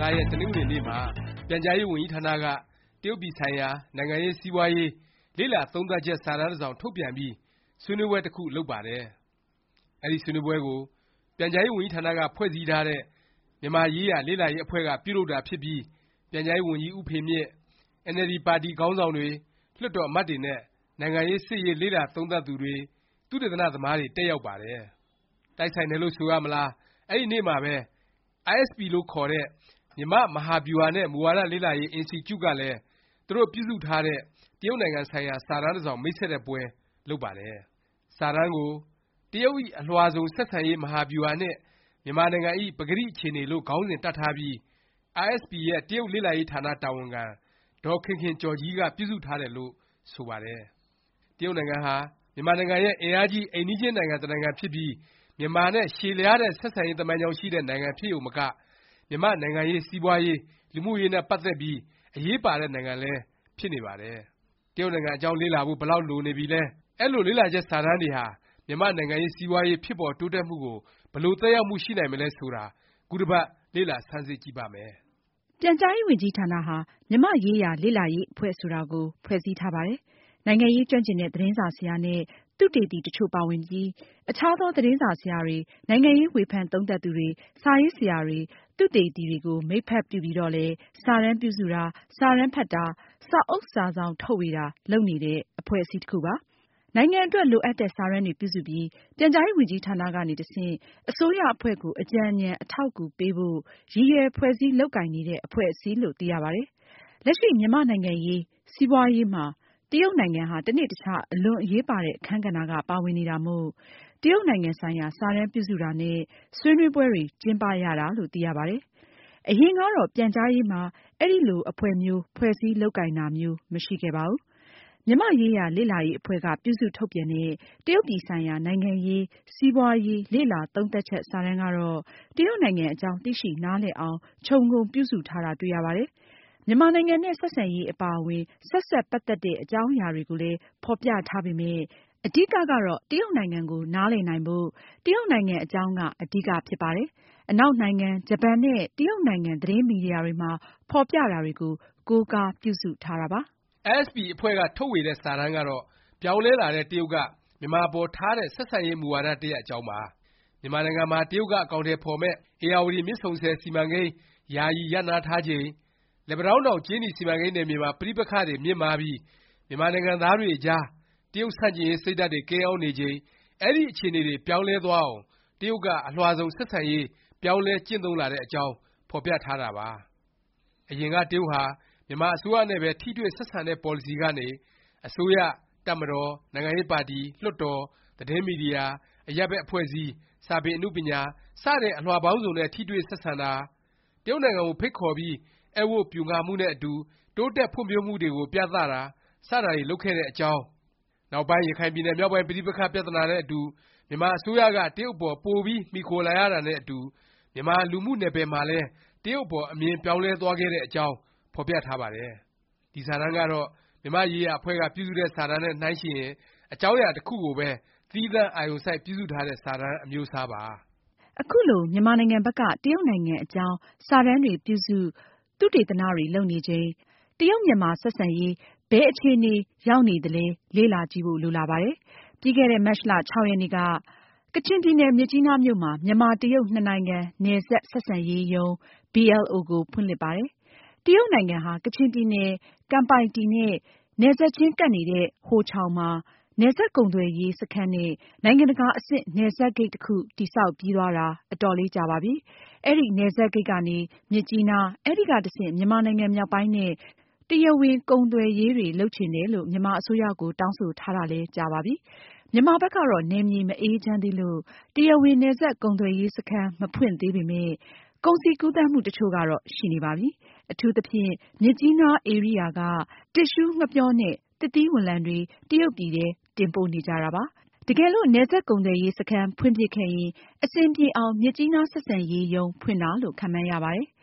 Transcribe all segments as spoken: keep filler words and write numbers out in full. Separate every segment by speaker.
Speaker 1: ရက် တနင်္ဂနွေနေ့မှာ ပြန်ကြားရေးဝန်ကြီးဌာနက တရုတ်ပြည်ဆိုင်ရာ နိုင်ငံရေး၊ စီးပွားရေး လေ့လာသုံးသပ်ချက် စာတမ်းတစ်စောင် ထုတ်ပြန်ပြီး ဆွေးနွေးပွဲ တစ်ခု လုပ်ပါတယ်။ အဲဒီ ဆွေးနွေးပွဲကို ပြန်ကြားရေးဝန်ကြီးဌာနက ဖွဲ့စည်းထားတဲ့ မြန်မာရေးရာ လေ့လာရေး အဖွဲ့က ပြုလုပ်တာဖြစ်ပြီး ပြန်ကြားရေးဝန်ကြီး ဦးဖေမြင့်၊ အင်န်အယ်လ်ဒီ ပါတီ ခေါင်းဆောင်တွေ၊ လွှတ်တော် အမတ်တွေနဲ့ နိုင်ငံရေး စစ်ရေး လေ့လာသုံးသပ်သူတွေ၊ သုတေသန သမားတွေ တက်ရောက်ပါတယ်။ တိုက်ဆိုင်တယ်လို့ ဆိုရမလား၊ အဲဒီနေ့မှာပဲ အိုင်အက်စ်ပီ လို့ခေါ်တဲ့ မြန်မာ့မဟာဗျူဟာနဲ့ မူဝါဒ လေ့လာရေး အင်စတီကျုကလည်း သူတို့ ပြုစုထားတဲ့ တရုတ်နိုင်ငံဆိုင်ရာ စာတမ်းတစ်စောင် မိတ်ဆက်တဲ့ပွဲ လုပ်ပါတယ်။ စာတမ်းကို “ တရုတ်ဇ။် အလွှာစုံ ဆက်ဆံရေး မဟာဗျူဟာနှင့် မြန်မာနိုင်ငံဇ။် ပကတိ အခြေအနေ” လို့ ခေါင်းစဉ်တပ်ထားပြီး အိုင်အက်စ်ပီ ရဲ့ တရုတ်လေ့လာရေးဌာန တာဝန်ခံ ဒေါ်ခင်ခင်ကျော်ကြီးက ပြုစုထားတယ်လို့ ဆိုပါတယ်။ တရုတ်နိုင်ငံဟာ မြန်မာနိုင်ငံရဲ့ အင်အားကြီး အိမ်နီးချင်းနိုင်ငံ တစ်နိုင်ငံဖြစ်ပြီး မြန်မာနဲ့ ရှည်လျားတဲ့ ဆက်ဆံရေး သမိုင်းကြောင်းရှိတဲ့ နိုင်ငံဖြစ်ရုံမက မြန်မာ့နိုင်ငံရေး၊ စီးပွားရေး၊ လူမှုရေးနဲ့ ပတ်သက်ပြီး အရေးပါတဲ့ နိုင်ငံလည်း ဖြစ်နေပါတယ်။ တရုတ်နိုင်ငံအကြောင်း လေ့လာဖို့ ဘယ်လောက် လိုနေပြီလဲ၊ အဲလို လေ့လာချက် စာတမ်းတွေဟာ မြန်မာ့နိုင်ငံရေး၊ စီးပွားရေး ဖြစ်ပေါ်တိုးတက်မှုကို ဘယ်လို သက်ရောက်မှု ရှိနိုင်မလဲ ဆိုတာ ခုတစ်ပတ် လေ့လာဆန်းစစ်ကြည့်ပါမယ်
Speaker 2: ။ ပြန်ကြားရေးဝန်ကြီးဌာနဟာ မြန်မာ့ရေးရာ လေ့လာရေး အဖွဲ့ဆိုတာကို ဖွဲ့စည်းထားပါတယ်။ နိုင်ငံရေး ကျွမ်းကျင်တဲ့ သတင်းစာဆရာနဲ့ သုတေသီ တစ်ချို့ပါဝင်ပြီး အခြားသော သတင်းစာဆရာတွေ၊ နိုင်ငံရေး ဝေဖန်သုံးသပ်သူတွေ၊ စာရေးဆရာတွေ၊ သုတေသီတွေကို မိတ်ဖက်ပြုပြီးတော့လည်း စာတမ်းပြုစုတာ၊ စာတမ်းဖတ်တာ၊ စာအုပ်စာစောင် ထုတ်ဝေတာ လုပ်နေတဲ့ အဖွဲ့အစည်း တစ်ခုပါ။ နိုင်ငံအတွက် လိုအပ်တဲ့ စာတမ်းတွေ ပြုစုပြီး ပြန်ကြားရေးဝန်ကြီးဌာနကနေ တဆင့် အစိုးရအဖွဲ့ကို အကြံဉာဏ် အထောက်အကူပေးဖို့ ရည်ရွယ် ဖွဲ့စည်းလုပ်ကိုင်နေတဲ့ အဖွဲ့အစည်းလို့ သိရပါတယ်။ လက်ရှိ မြန်မာ့နိုင်ငံရေး၊ စီးပွားရေးမှာ တရုတ်နိုင်ငံဟာ တစ်နေ့တစ်ခြား အလွန်အရေးပါတဲ့ အခန်းကဏ္ဍက ပါဝင်နေတာမို့ တရုတ်နိုင်ငံဆိုင်ရာ စာတမ်းပြုစုတာနဲ့ ဆွေးနွေးပွဲတွေ ကျင်းပရတာလို့ သိရပါတယ်။ အရင်ကတော့ ပြန်ကြားရေးမှာ အဲလို အဖွဲ့မျိုး ဖွဲ့စည်းလုပ်ကိုင်တာမျိုး မရှိခဲ့ပါဘူး။ မြန်မာ့ရေးရာ လေ့လာရေး အဖွဲ့က ပြုစုထုတ်ပြန်တဲ့ တရုတ်ပြည်ဆိုင်ရာ နိုင်ငံရေး၊ စီးပွားရေး လေ့လာသုံးသပ်ချက် စာတမ်းကတော့ တရုတ်နိုင်ငံအကြောင်း သိရှိနားလည်အောင် ခြုံငုံပြုစုထားတာ တွေ့ရပါတယ်။ မြန်မာနိုင်ငံနဲ့ ဆက်ဆံရေး အပါအဝင် ဆက်စပ်ပတ်သက်တဲ့ အကြောင်းအရာတွေကိုလည်း ဖော်ပြထားပေမယ့် အဓိကကတော့ တရုတ်နိုင်ငံကို နားလည်နိုင်ဖို့ တရုတ်နိုင်ငံအကြောင်းက အဓိက ဖြစ်ပါတယ်။ အနောက်နိုင်ငံ၊ ဂျပန်နဲ့ တရုတ်နိုင်ငံ သတင်းမီဒီယာတွေမှာ ဖော်ပြတာတွေကို ကိုးကားပြုစုထားတာပါ
Speaker 1: ။ အိုင်အက်စ်ပီ အဖွဲ့က ထုတ်ဝေတဲ့ စာတမ်းကတော့ ပြောင်းလဲလာတဲ့ တရုတ်က မြန်မာအပေါ် ထားတဲ့ ဆက်ဆံရေး မူဝါဒ တစ်ရပ် အကြောင်းပါ။ မြန်မာနိုင်ငံမှာ တရုတ်က အကောင်အထည် ဖော်မယ့် ဧရာဝတီ မြစ်ဆုံဆည် စီမံကိန်း ယာယီ ရပ်နားထားချိန်၊ လက်ပန်းတောင်းတောင် ကြေးနီ စီမံကိန်းနယ်မြေမှာ ပဋိပက္ခတွေ မြင့်မားပြီး မြန်မာနိုင်ငံသားတွေအကြား တရုတ်ဆန့်ကျင်ရေး စိတ်ဓာတ်တွေ ကိန်းအောင်းနေချိန် အဲဒီ အခြေအနေတွေ ပြောင်းလဲသွားအောင် တရုတ်က အလွှာစုံ ဆက်ဆံရေး ပြောင်းလဲ ကျင့်သုံးလာတဲ့အကြောင်း ဖော်ပြထားတာပါ။ အရင်က တရုတ်ဟာ မြန်မာအစိုးရနဲ့ပဲ ထိတွေ့ ဆက်ဆံတဲ့ ပေါ်လစီကနေ အစိုးရ၊ တပ်မတော်၊ နိုင်ငံရေးပါတီ၊ လွှတ်တော်၊ သတင်းမီဒီယာ၊ အရပ်ဘက် အဖွဲ့အစည်း၊ စာပေအနုပညာ စတဲ့ အလွှာပေါင်းစုံနဲ့ ထိတွေ့ ဆက်ဆံတာ၊ တရုတ်နိုင်ငံကို ဖိတ်ခေါ်ပြီး ဧည့်ဝတ်ပျူငှာမှုနဲ့အတူ တိုးတက်ဖွံ့ဖြိုးမှုတွေကို ပြသတာ စတာတွေ လုပ်ခဲ့တဲ့အကြောင်း၊ နောက်ပိုင်း ရခိုင်ပြည်နယ် မြောက်ပိုင်း ပဋိပက္ခ ပြသနာနဲ့အတူ မြန်မာအစိုးရက တရုတ်အပေါ် ပိုပြီး မှီခိုလာရတာနဲ့အတူ မြန်မာ လူမှုနယ်ပယ်မှာလည်း တရုတ်အပေါ် အမြင်ပြောင်းလဲသွားခဲ့တဲ့အကြောင်း ဖော်ပြထားပါတယ်။ ဒီစာတမ်းကတော့ မြန်မာ့ရေးရာ အဖွဲ့က ပြုစုတဲ့ စာတမ်းနဲ့ နှိုင်းယှဉ်ရင် အကြောင်းအရာ တစ်ခုကိုပဲ သီးသန့် အာရုံစိုက် ပြုစုထားတဲ့ စာတမ်း အမျိုးအစားပါ
Speaker 2: ။ အခုလို မြန်မာနိုင်ငံဘက်က တရုတ်နိုင်ငံအကြောင်း စာတမ်းတွေ ပြုစု၊ သုတေသနတွေ လုပ်နေချိန် တရုတ်-မြန်မာ ဆက်ဆံရေး ဘယ်အခြေအနေ ရောက်နေသလဲ လေ့လာကြည့်ဖို့ လိုလာပါတယ်။ ပြီးခဲ့တဲ့ မတ်လ ၆ ရက်နေ့က ကချင်ပြည်နယ် မြစ်ကြီးနားမြို့မှာ မြန်မာ-တရုတ် နှစ်နိုင်ငံ နယ်စပ် ဆက်ဆံရေးရုံး ဘီအဲလ်အို ကို ဖွင့်လှစ်ပါတယ်။ တရုတ်နိုင်ငံဟာ ကချင်ပြည်နယ် ကမ်ပိုင်တီနဲ့ နယ်စပ်ချင်းကပ်နေတဲ့ ဟိုချောင်မှာ နယ်စပ်ကုန်သွယ်ရေး စခန်းနဲ့ နိုင်ငံတကာ အဆင့် နယ်စပ်ဂိတ် တစ်ခု တည်ဆောက်ပြီးသွားတာ အတော်လေးကြာပါပြီ။ အဲဒီ နယ်စပ်ဂိတ်ကနေ မြစ်ကြီးနား၊ အဲဒီက တဆင့် မြန်မာနိုင်ငံမြောက်ပိုင်းနဲ့ တရားဝင် ကုန်သွယ်ရေးတွေ လုပ်ချင်တယ်လို့ မြန်မာအစိုးရကို တောင်းဆိုထားတာလည်း ကြာပါပြီ။ မြန်မာဘက်ကတော့ နယ်မြေ မအေးချမ်းသေးလို့ တရားဝင် နယ်စပ်ကုန်သွယ်ရေး စခန်း မဖွင့်သေးပေမယ့် ကုန်စည်ကူးသန်းမှု တစ်ချို့ကတော့ ရှိနေပါပြီ။ အထူးသဖြင့် မြစ်ကြီးနား ဧရိယာက တစ်သျှူးငှက်ပျောနဲ့ သစ်သီးဝလံတွေ တရုတ်ပြည်ထဲ တင်ပို့နေကြတာပါ။ တကယ်လို့ နယ်စပ်ကုန်သွယ်ရေး စခန်း ဖွင့်ဖြစ်ခဲ့ရင် အဆင်ပြေအောင် မြစ်ကြီးနား ဆက်ဆံရေးရုံး ဖွင့်တာလို့ ခန့်မှန်းရပါတယ်။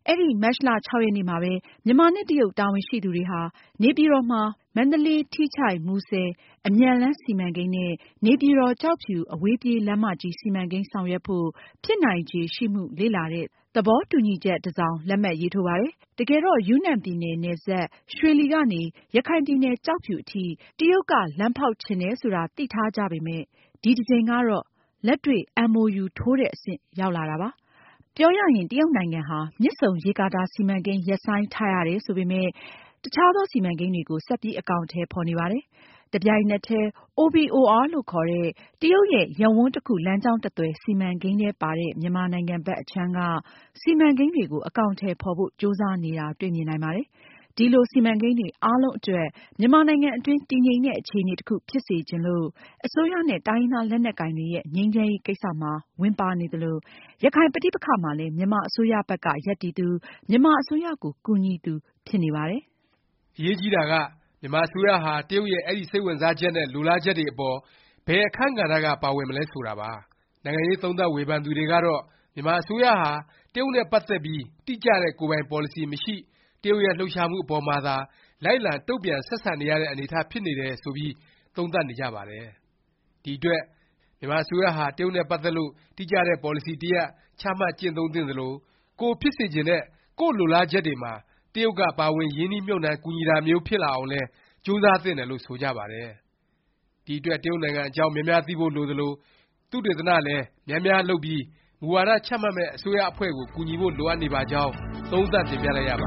Speaker 2: အဲဒီမတ်လ ၆ ရက်နေ့မှာပဲ မြန်မာနဲ့တရုတ်တာဝန်ရှိသူတွေဟာ နေပြည်တော်မှာ မန္တလေး-ထီးချိုင့်-မူဆယ် အမြန်လမ်းစီမံကိန်းနဲ့ နေပြည်တော်-ကျောက်ဖြူ အဝေးပြေးလမ်းမကြီး စီမံကိန်းဆောင်ရွက်ဖို့ ဖြစ်နိုင်ခြေရှိမှု လေ့လာတဲ့ သဘောတူညီချက် တစ်စောင် လက်မှတ်ရေးထိုးပါတယ်။ တကယ်တော့ ယူနန်ပြည်နယ် နယ်စပ် ရွှေလီကနေ ရခိုင်ပြည်နယ် ကျောက်ဖြူအထိ တရုတ်က လမ်းဖေါက်ချင်တယ် ဆိုတာ သိထားကြပေမယ့် ဒီတစ်ကြိမ်ကတော့ လက်တွေ့ အမ်အိုယူ ထိုးတဲ့အဆင့် ရောက်လာတာပါ။ ပြောရရင် တရုတ်နိုင်ငံဟာ မြစ်ဆုံရေကာတာ စီမံကိန်း ရပ်ဆိုင်းထားရတယ် ဆိုပေမယ့် တခြားသော စီမံကိန်းတွေကို ဆက်ပြီး အကောင်အထည် ဖော်နေပါတယ်။ တစ်ပြိုင်နက်တည်း အို ဘီ အို အာ လို့ခေါ်တဲ့ တရုတ်ရဲ့ ရပ်ဝန်းတစ်ခု လမ်းကြောင်းတစ်သွယ် စီမံကိန်းထဲပါတဲ့ မြန်မာနိုင်ငံဘက် အခြမ်းက စီမံကိန်းတွေကို အကောင်အထည် ဖော်ဖို့ ကြိုးစားနေတာ တွေ့မြင်နိုင်ပါတယ်။ ဒီလို စီမံကိန်းတွေ အားလုံးအတွက် မြန်မာနိုင်ငံအတွင်း တည်ငြိမ်တဲ့ အခြေအနေ တစ်ခု ဖြစ်စေချင်လို့ အစိုးရနဲ့ တိုင်းရင်းသား လက်နက်ကိုင်တွေရဲ့ ငြိမ်းချမ်းရေး ကိစ္စမှာ ဝင်ပါနေသလို၊ ရခိုင်ပဋိပက္ခမှာလည်း မြန်မာအစိုးရဘက်က ရပ်တည်သူ၊ မြန်မာအစိုးရကို ကူညီသူ ဖြစ်နေပါတယ်
Speaker 1: ။ အရေးကြီးတာက မြန်မာအစိုးရဟာ တရုတ်ရဲ့ အဲဒီ စိတ်ဝင်စားချက်နဲ့ လိုလားချက်တွေအပေါ် ဘယ်အခန်းကဏ္ဍက ပါဝင်မလဲ ဆိုတာပါ။ နိုင်ငံရေး သုံးသပ်ဝေဖန်သူတွေကတော့ မြန်မာအစိုးရဟာ တရုတ်နဲ့ ပတ်သက်ပြီး တိကျတဲ့ ကိုယ်ပိုင်ပေါ်လစီ မရှိ၊ တရုတ်ရဲ့ လှုပ်ရှားမှု အပေါ်မှာသာ လိုက်လံ တုန့်ပြန် ဆက်ဆံနေရတဲ့ အနေအထား ဖြစ်နေတယ် ဆိုပြီး သုံးသပ်နေကြပါတယ်။ ဒီအတွက် မြန်မာအစိုးရဟာ တရုတ်နဲ့ ပတ်သက်လို့ တိကျတဲ့ ပေါ်လစီ တစ်ရပ် ချမှတ်ကျင့်သုံးသင့်သလို၊ ကိုယ်ဖြစ်စေချင်တဲ့ ကိုယ့်လိုလားချက်တွေမှာ တရုတ်က ပါဝင် ရင်းနှီးမြှုပ်နှံ ကူညီတာမျိုး ဖြစ်လာအောင်လည်း ကြိုးစားသင့်တယ်လို့ ဆိုကြပါတယ်။ ဒီအတွက် တရုတ်နိုင်ငံအကြောင်း များများသိဖို့ လိုသလို၊ သုတေသနလည်း များများလုပ်ပြီး မူဝါဒ ချမှတ်မယ့် အစိုးရအဖွဲ့ကို ကူညီဖို့ လိုအပ်နေပါကြောင်း သုံးသပ်တင်ပြလိုက်ရ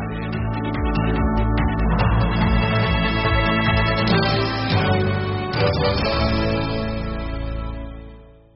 Speaker 1: ပါတယ်။